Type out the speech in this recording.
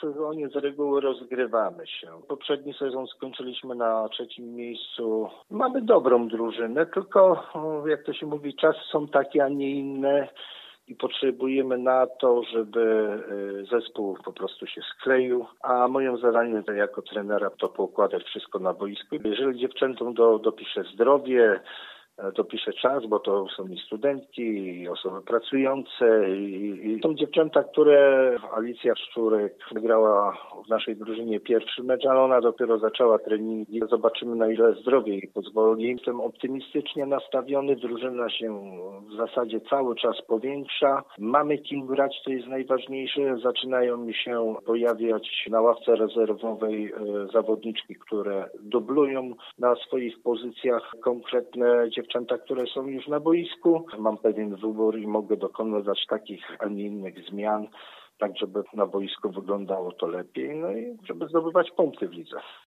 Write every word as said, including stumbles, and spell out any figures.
sezonie z reguły rozgrywamy się. Poprzedni sezon skończyliśmy na trzecim miejscu. Mamy dobrą drużynę, tylko jak to się mówi, czasy są takie, a nie inne. I potrzebujemy na to, żeby zespół po prostu się skleił, a moim zadaniem jako trenera to poukładać wszystko na boisku. Jeżeli dziewczętom do, dopiszę zdrowie, dopiszę czas, bo to są i studentki, i osoby pracujące, i, i są dziewczęta, które Alicja Szczurek wygrała w naszej drużynie pierwszy mecz, ale ona dopiero zaczęła treningi. Zobaczymy, na ile zdrowie jej pozwoli. Jestem optymistycznie nastawiony, drużyna się w zasadzie cały czas powiększa. Mamy kim grać, to jest najważniejsze. Zaczynają mi się pojawiać na ławce rezerwowej zawodniczki, które dublują na swoich pozycjach konkretne dziewczęta, które są już na boisku. Mam pewien wybór i mogę dokonywać takich, a nie innych zmian, tak żeby na boisku wyglądało to lepiej, no i żeby zdobywać punkty w lidze.